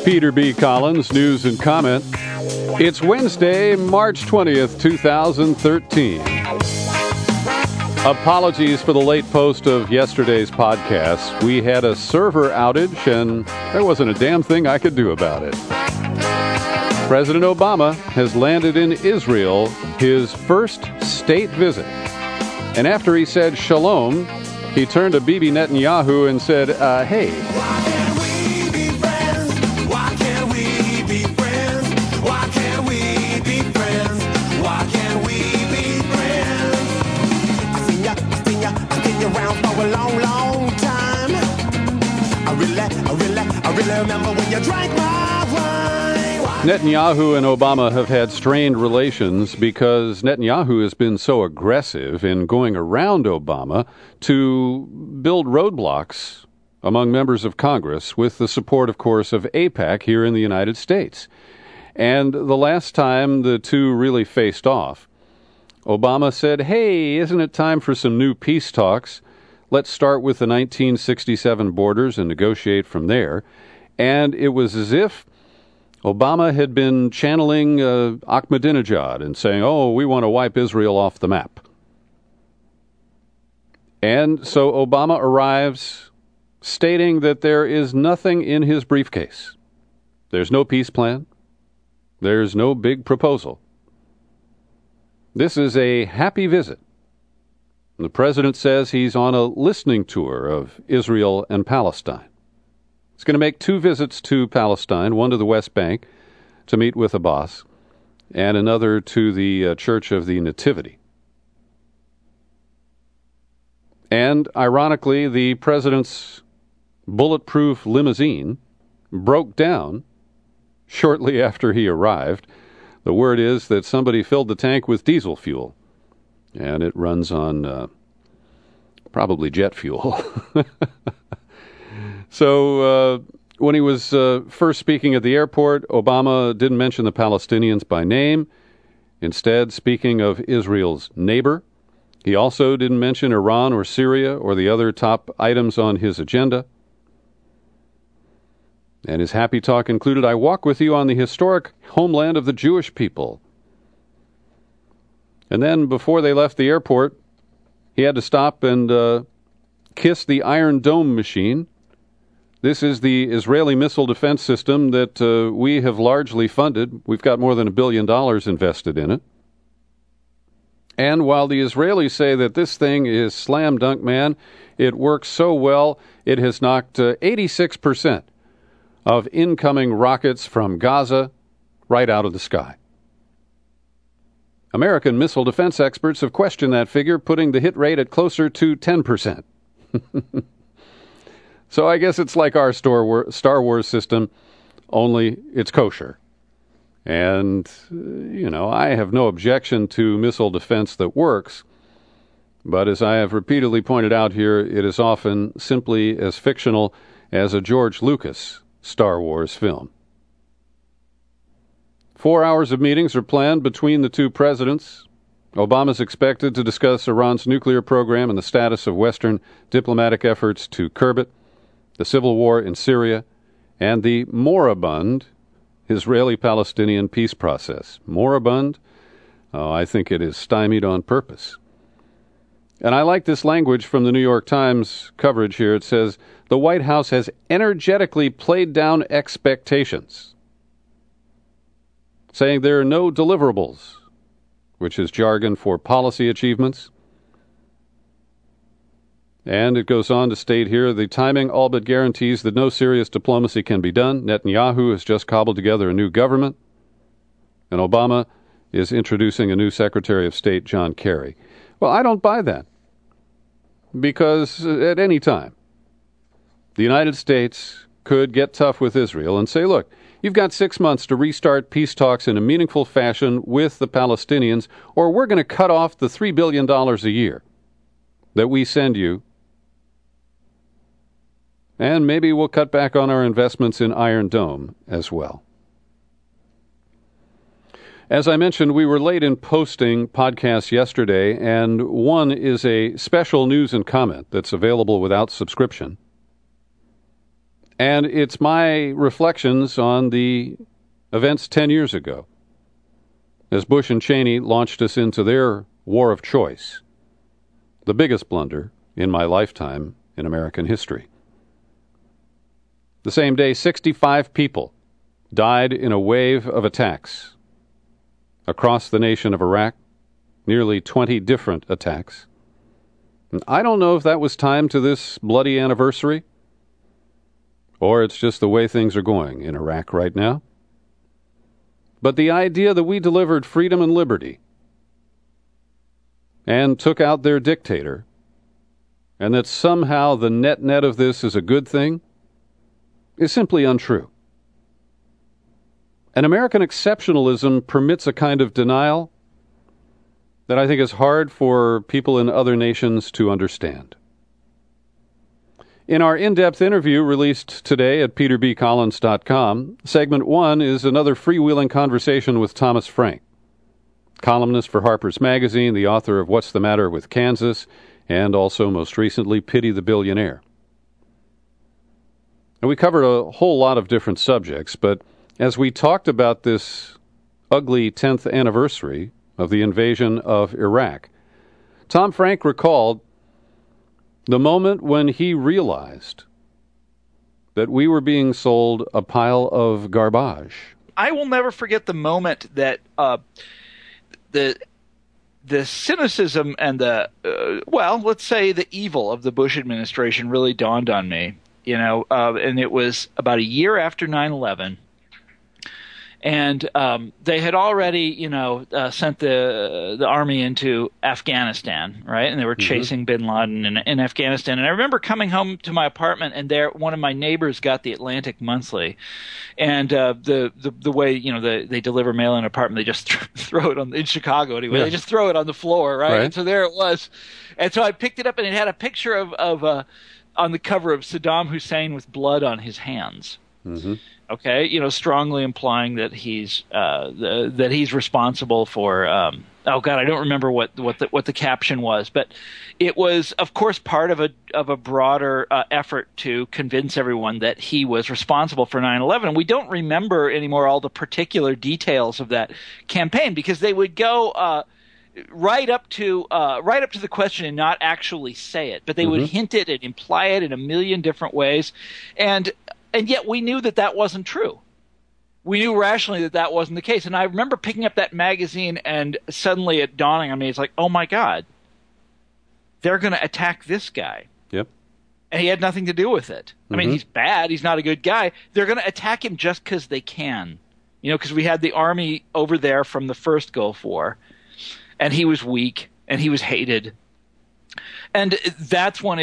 Peter B. Collins, news and comment. It's Wednesday, March 20th, 2013. Apologies for the late post of yesterday's podcast. We had a server outage, and there wasn't a damn thing I could do about it. President Obama has landed in Israel, his first state visit. And after he said shalom, he turned to Bibi Netanyahu and said, hey. Netanyahu and Obama have had strained relations because Netanyahu has been so aggressive in going around Obama to build roadblocks among members of Congress with the support, of course, of AIPAC here in the United States. And the last time the two really faced off, Obama said, hey, isn't it time for some new peace talks? Let's start with the 1967 borders and negotiate from there. And it was as if Obama had been channeling Ahmadinejad and saying, oh, we want to wipe Israel off the map. And so Obama arrives stating that there is nothing in his briefcase. There's no peace plan. There's no big proposal. This is a happy visit. The president says he's on a listening tour of Israel and Palestine. He's going to make 2 visits to Palestine, one to the West Bank to meet with Abbas, and another to the Church of the Nativity. And, ironically, the president's bulletproof limousine broke down shortly after he arrived. The word is that somebody filled the tank with diesel fuel, and it runs on probably jet fuel. So when he was first speaking at the airport, Obama didn't mention the Palestinians by name, instead speaking of Israel's neighbor. He also didn't mention Iran or Syria or the other top items on his agenda. And his happy talk included, I walk with you on the historic homeland of the Jewish people. And then before they left the airport, he had to stop and kiss the Iron Dome machine. This is the Israeli missile defense system that we have largely funded. We've got more than $1 billion invested in it. And while the Israelis say that this thing is slam dunk, man, it works so well, it has knocked 86% of incoming rockets from Gaza right out of the sky. American missile defense experts have questioned that figure, putting the hit rate at closer to 10%. So I guess it's like our Star Wars system, only it's kosher. And, I have no objection to missile defense that works, but as I have repeatedly pointed out here, it is often simply as fictional as a George Lucas Star Wars film. 4 hours of meetings are planned between the two presidents. Obama's expected to discuss Iran's nuclear program and the status of Western diplomatic efforts to curb it, the civil war in Syria, and the moribund Israeli-Palestinian peace process. Moribund? Oh, I think it is stymied on purpose. And I like this language from the New York Times coverage here. It says, the White House has energetically played down expectations, saying there are no deliverables, which is jargon for policy achievements. And it goes on to state here, the timing all but guarantees that no serious diplomacy can be done. Netanyahu has just cobbled together a new government, and Obama is introducing a new Secretary of State, John Kerry. Well, I don't buy that, because at any time, the United States could get tough with Israel and say, look, you've got 6 months to restart peace talks in a meaningful fashion with the Palestinians, or we're going to cut off the $3 billion a year that we send you. And maybe we'll cut back on our investments in Iron Dome as well. As I mentioned, we were late in posting podcasts yesterday, and one is a special news and comment that's available without subscription. And it's my reflections on the events 10 years ago, as Bush and Cheney launched us into their war of choice, the biggest blunder in my lifetime in American history. The same day, 65 people died in a wave of attacks across the nation of Iraq, nearly 20 different attacks. And I don't know if that was timed to this bloody anniversary, or it's just the way things are going in Iraq right now. But the idea that we delivered freedom and liberty and took out their dictator, and that somehow the net of this is a good thing, is simply untrue. And American exceptionalism permits a kind of denial that I think is hard for people in other nations to understand. In our in-depth interview released today at peterbcollins.com, segment 1 is another freewheeling conversation with Thomas Frank, columnist for Harper's Magazine, the author of What's the Matter with Kansas, and also, most recently, Pity the Billionaire. And we covered a whole lot of different subjects, but as we talked about this ugly 10th anniversary of the invasion of Iraq, Tom Frank recalled the moment when he realized that we were being sold a pile of garbage. I will never forget the moment that the cynicism and let's say the evil of the Bush administration really dawned on me. And it was about a year after 9/11. And they had already, sent the army into Afghanistan, right? And they were chasing bin Laden in Afghanistan. And I remember coming home to my apartment, and there, one of my neighbors got the Atlantic Monthly, and the way they deliver mail in an apartment, they just throw it in Chicago anyway. Yeah. They just throw it on the floor, right? And so there it was, and so I picked it up, and it had a picture of on the cover of Saddam Hussein with blood on his hands. Mm-hmm. Okay, strongly implying that he's responsible for. I don't remember what the caption was, but it was, of course, part of a broader effort to convince everyone that he was responsible for 9/11. And we don't remember anymore all the particular details of that campaign, because they would go right up to the question and not actually say it, but they would hint it and imply it in a million different ways, and yet we knew that wasn't true. We knew rationally that wasn't the case. And I remember picking up that magazine and suddenly it dawning on me, it's like, oh my God, they're going to attack this guy. Yep. And he had nothing to do with it. I mean, he's bad. He's not a good guy. They're going to attack him just because they can. Because we had the army over there from the first Gulf War, and he was weak and he was hated. And that's when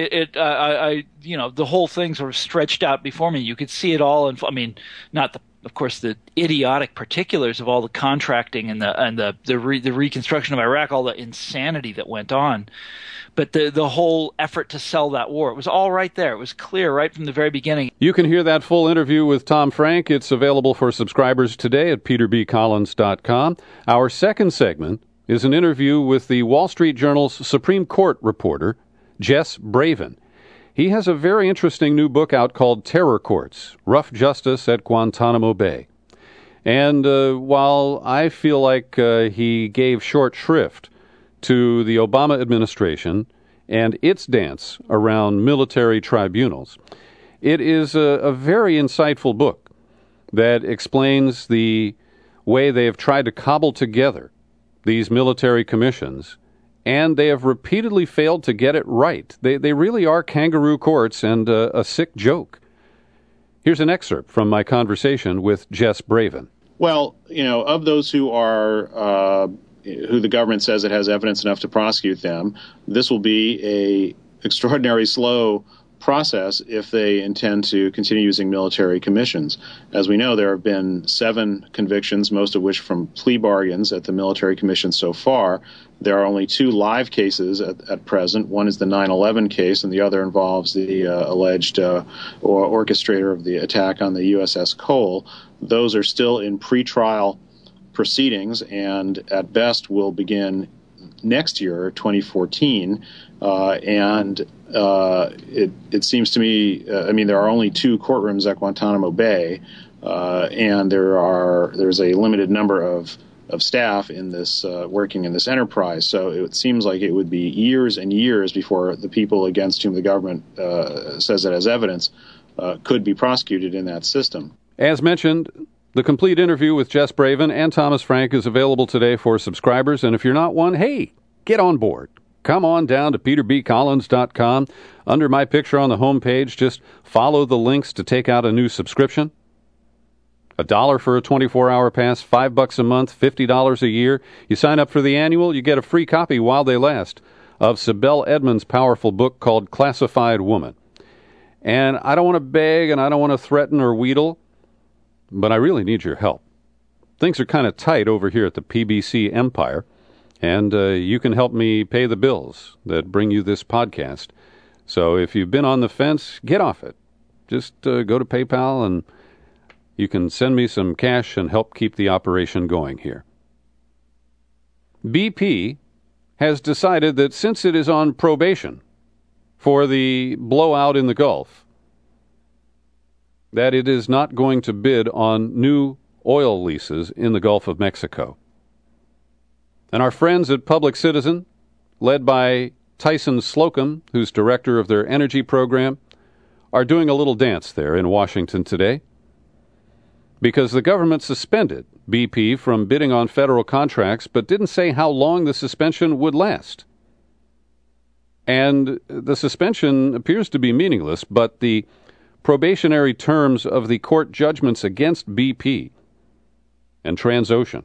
the whole thing sort of stretched out before me. You could see it all, and not of course, the idiotic particulars of all the contracting and the reconstruction of Iraq, all the insanity that went on, but the whole effort to sell that war, it was all right there. It was clear right from the very beginning. You can hear that full interview with Tom Frank. It's available for subscribers today at peterbcollins.com. Our second segment is an interview with the Wall Street Journal's Supreme Court reporter, Jess Braven. He has a very interesting new book out called Terror Courts, Rough Justice at Guantanamo Bay. And while I feel like he gave short shrift to the Obama administration and its dance around military tribunals, it is a very insightful book that explains the way they have tried to cobble together these military commissions, and they have repeatedly failed to get it right. They really are kangaroo courts and a sick joke. Here's an excerpt from my conversation with Jess Braven. Well, of those who the government says it has evidence enough to prosecute them, this will be a extraordinarily slow process if they intend to continue using military commissions. As we know, there have been 7 convictions, most of which from plea bargains at the military commission so far. There are only 2 live cases at present. One is the 9/11 case, and the other involves the alleged orchestrator of the attack on the USS Cole. Those are still in pretrial proceedings, and at best will begin next year, 2014. It seems to me, there are only 2 courtrooms at Guantanamo Bay, and there's a limited number of staff in this working in this enterprise. So it seems like it would be years and years before the people against whom the government says it has evidence could be prosecuted in that system. As mentioned, the complete interview with Jess Braven and Thomas Frank is available today for subscribers, and if you're not one, hey, get on board. Come on down to peterbcollins.com. Under my picture on the homepage, just follow the links to take out a new subscription. $1 for a 24-hour pass, $5 a month, $50 a year. You sign up for the annual, you get a free copy while they last of Sibel Edmonds' powerful book called Classified Woman. And I don't want to beg and I don't want to threaten or wheedle, but I really need your help. Things are kind of tight over here at the PBC Empire, and you can help me pay the bills that bring you this podcast. So if you've been on the fence, get off it. Just go to PayPal and you can send me some cash and help keep the operation going here. BP has decided that since it is on probation for the blowout in the Gulf, that it is not going to bid on new oil leases in the Gulf of Mexico. And our friends at Public Citizen, led by Tyson Slocum, who's director of their energy program, are doing a little dance there in Washington today, because the government suspended BP from bidding on federal contracts, but didn't say how long the suspension would last. And the suspension appears to be meaningless, but the probationary terms of the court judgments against BP and Transocean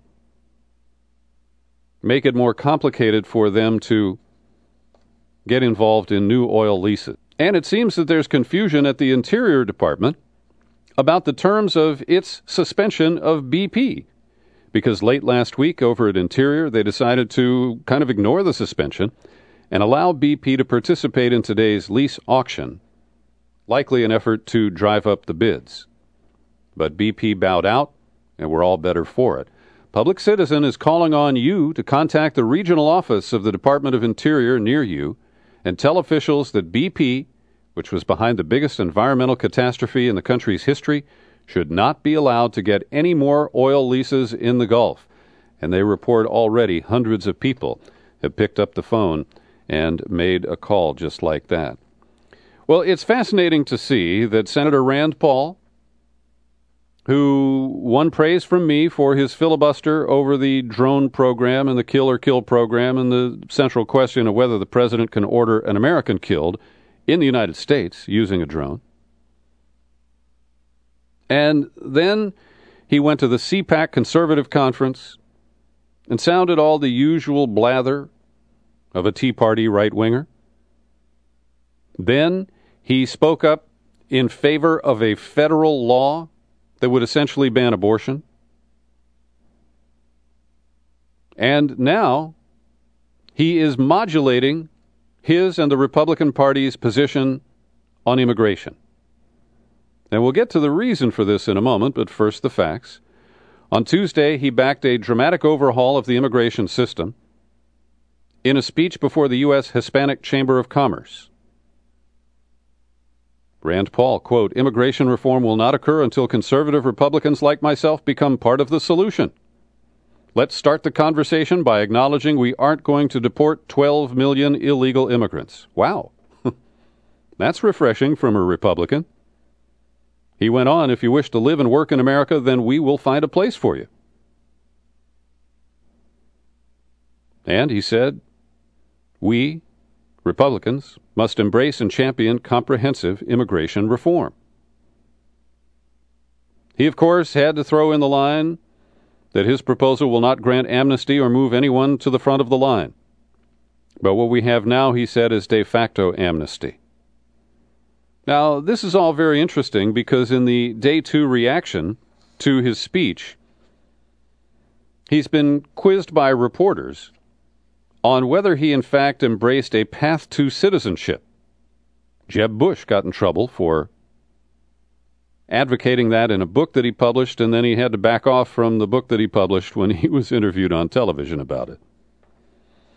make it more complicated for them to get involved in new oil leases. And it seems that there's confusion at the Interior Department about the terms of its suspension of BP, because late last week over at Interior, they decided to kind of ignore the suspension and allow BP to participate in today's lease auction, likely an effort to drive up the bids. But BP bowed out, and we're all better for it. Public Citizen is calling on you to contact the regional office of the Department of Interior near you and tell officials that BP, which was behind the biggest environmental catastrophe in the country's history, should not be allowed to get any more oil leases in the Gulf. And they report already hundreds of people have picked up the phone and made a call just like that. Well, it's fascinating to see that Senator Rand Paul, who won praise from me for his filibuster over the drone program and the kill or kill program and the central question of whether the president can order an American killed in the United States using a drone. And then he went to the CPAC Conservative Conference and sounded all the usual blather of a Tea Party right-winger. Then he spoke up in favor of a federal law that would essentially ban abortion. And now he is modulating his and the Republican Party's position on immigration. And we'll get to the reason for this in a moment, but first the facts. On Tuesday, he backed a dramatic overhaul of the immigration system in a speech before the U.S. Hispanic Chamber of Commerce. Rand Paul, quote, "Immigration reform will not occur until conservative Republicans like myself become part of the solution. Let's start the conversation by acknowledging we aren't going to deport 12 million illegal immigrants." Wow. That's refreshing from a Republican. He went on, "If you wish to live and work in America, then we will find a place for you." And he said, "We, Republicans, must embrace and champion comprehensive immigration reform." He, of course, had to throw in the line that his proposal will not grant amnesty or move anyone to the front of the line. But what we have now, he said, is de facto amnesty. Now, this is all very interesting because in the day 2 reaction to his speech, he's been quizzed by reporters on whether he in fact embraced a path to citizenship. Jeb Bush got in trouble for advocating that in a book that he published, and then he had to back off from the book that he published when he was interviewed on television about it.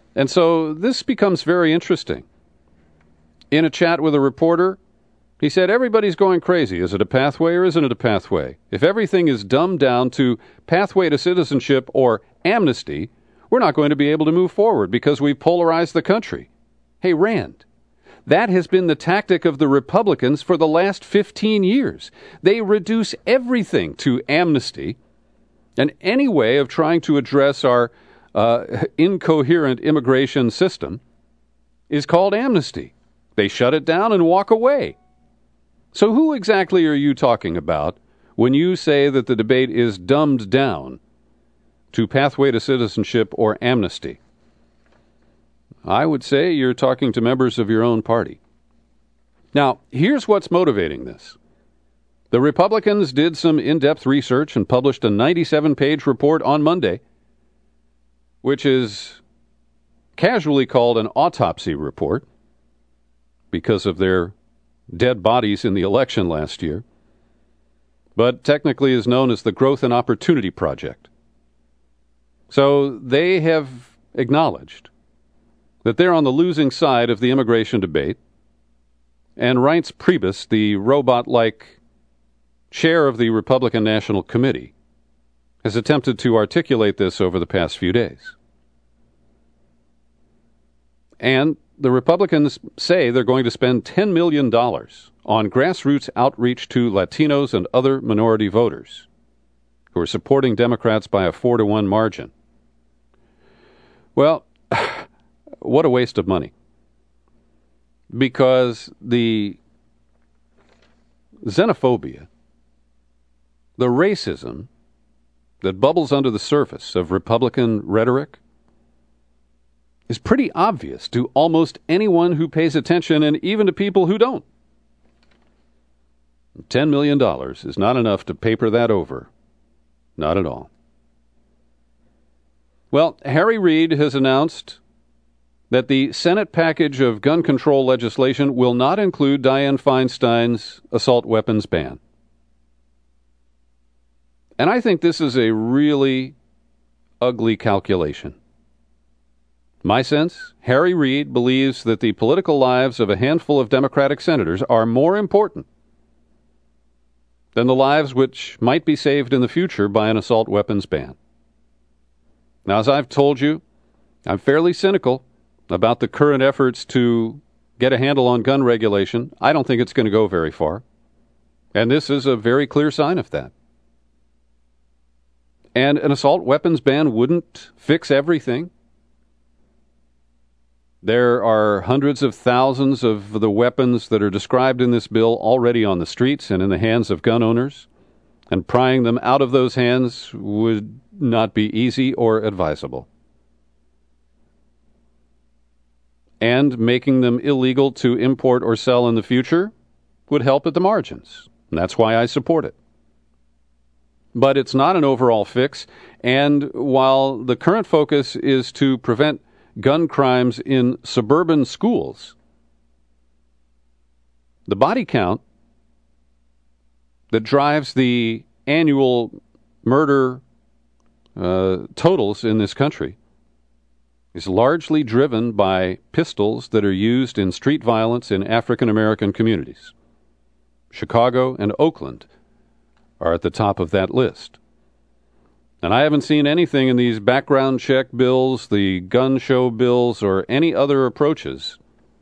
And so this becomes very interesting. In a chat with a reporter, he said, everybody's going crazy. Is it a pathway or isn't it a pathway? If everything is dumbed down to pathway to citizenship or amnesty, we're not going to be able to move forward because we've polarized the country. Hey, Rand, that has been the tactic of the Republicans for the last 15 years. They reduce everything to amnesty, and any way of trying to address our incoherent immigration system is called amnesty. They shut it down and walk away. So who exactly are you talking about when you say that the debate is dumbed down to pathway to citizenship or amnesty? I would say you're talking to members of your own party. Now, here's what's motivating this. The Republicans did some in-depth research and published a 97-page report on Monday, which is casually called an autopsy report because of their dead bodies in the election last year, but technically is known as the Growth and Opportunity Project. So they have acknowledged that they're on the losing side of the immigration debate, and Reince Priebus, the robot-like chair of the Republican National Committee, has attempted to articulate this over the past few days. And the Republicans say they're going to spend $10 million on grassroots outreach to Latinos and other minority voters who are supporting Democrats by a 4-1 margin. Well, what a waste of money. Because the xenophobia, the racism that bubbles under the surface of Republican rhetoric is pretty obvious to almost anyone who pays attention, and even to people who don't. $10 million is not enough to paper that over. Not at all. Well, Harry Reid has announced that the Senate package of gun control legislation will not include Dianne Feinstein's assault weapons ban. And I think this is a really ugly calculation. My sense, Harry Reid believes that the political lives of a handful of Democratic senators are more important than the lives which might be saved in the future by an assault weapons ban. Now, as I've told you, I'm fairly cynical about the current efforts to get a handle on gun regulation. I don't think it's going to go very far. And this is a very clear sign of that. And an assault weapons ban wouldn't fix everything. There are hundreds of thousands of the weapons that are described in this bill already on the streets and in the hands of gun owners, and prying them out of those hands would not be easy or advisable. And making them illegal to import or sell in the future would help at the margins. And that's why I support it. But it's not an overall fix, and while the current focus is to prevent gun crimes in suburban schools, the body count that drives the annual murder totals in this country is largely driven by pistols that are used in street violence in African American communities. Chicago and Oakland are at the top of that list. And I haven't seen anything in these background check bills, the gun show bills, or any other approaches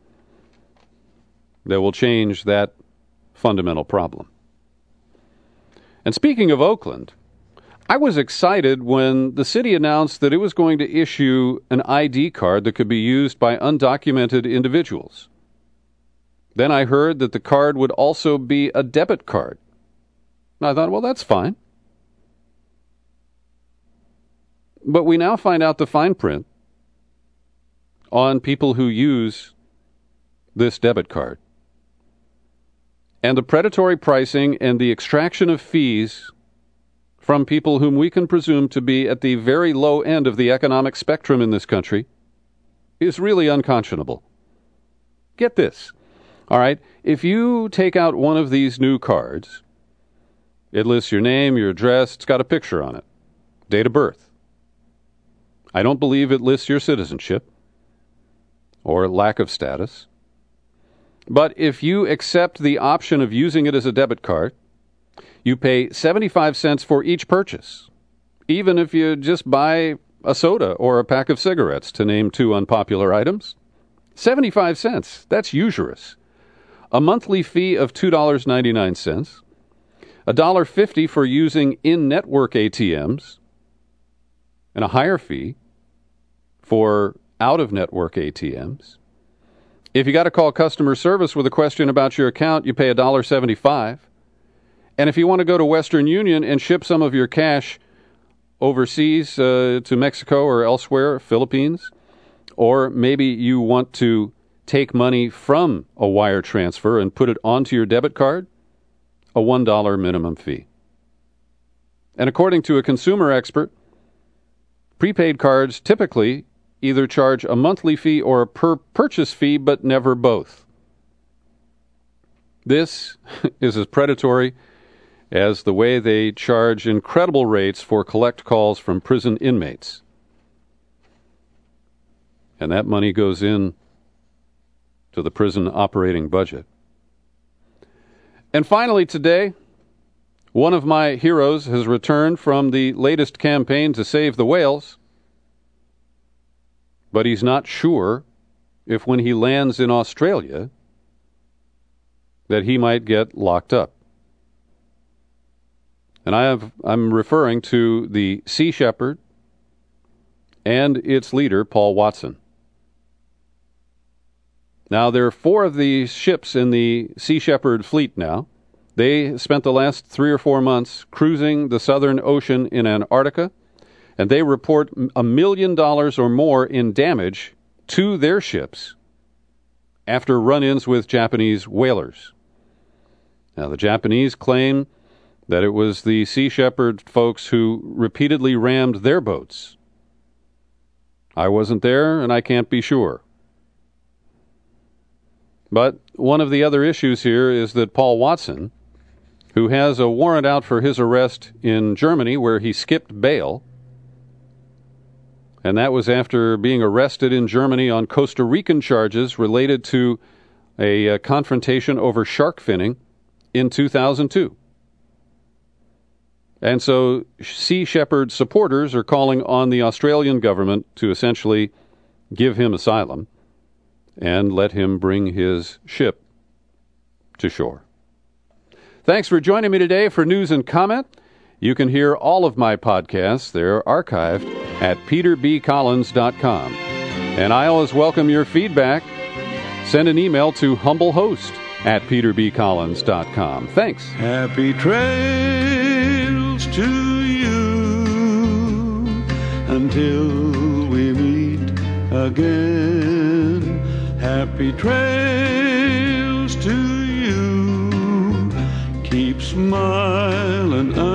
that will change that fundamental problem. And speaking of Oakland, I was excited when the city announced that it was going to issue an ID card that could be used by undocumented individuals. Then I heard that the card would also be a debit card. And I thought, well, that's fine. But we now find out the fine print on people who use this debit card. And the predatory pricing and the extraction of fees from people whom we can presume to be at the very low end of the economic spectrum in this country is really unconscionable. Get this. All right, if you take out one of these new cards, it lists your name, your address, it's got a picture on it, date of birth. I don't believe it lists your citizenship. or lack of status. But if you accept the option of using it as a debit card, you pay 75 cents for each purchase, even if you just buy a soda or a pack of cigarettes, to name two unpopular items. 75 cents. That's usurious. A monthly fee of $2.99, $1.50 for using in-network ATMs, and a higher fee for out-of-network ATMs. If you got to call customer service with a question about your account, you pay $1.75. And if you want to go to Western Union and ship some of your cash overseas to Mexico or elsewhere, Philippines, or maybe you want to take money from a wire transfer and put it onto your debit card, a $1 minimum fee. And according to a consumer expert, prepaid cards typically either charge a monthly fee or a per-purchase fee, but never both. This is as predatory as the way they charge incredible rates for collect calls from prison inmates. And that money goes in to the prison operating budget. And finally today, one of my heroes has returned from the latest campaign to save the whales, but he's not sure if when he lands in Australia that he might get locked up. And I'm referring to the Sea Shepherd and its leader, Paul Watson. Now, there are 4 of these ships in the Sea Shepherd fleet now. They spent the last 3 or 4 months cruising the Southern Ocean in Antarctica, and they report $1 million or more in damage to their ships after run-ins with Japanese whalers. Now, the Japanese claim that it was the Sea Shepherd folks who repeatedly rammed their boats. I wasn't there, and I can't be sure. But one of the other issues here is that Paul Watson, who has a warrant out for his arrest in Germany where he skipped bail, and that was after being arrested in Germany on Costa Rican charges related to a confrontation over shark finning in 2002. And so Sea Shepherd supporters are calling on the Australian government to essentially give him asylum and let him bring his ship to shore. Thanks for joining me today for News and Comment. You can hear all of my podcasts. They're archived at peterbcollins.com. And I always welcome your feedback. Send an email to humblehost@peterbcollins.com. Thanks. Happy trails to you until we meet again. Happy trails to you. Keep smiling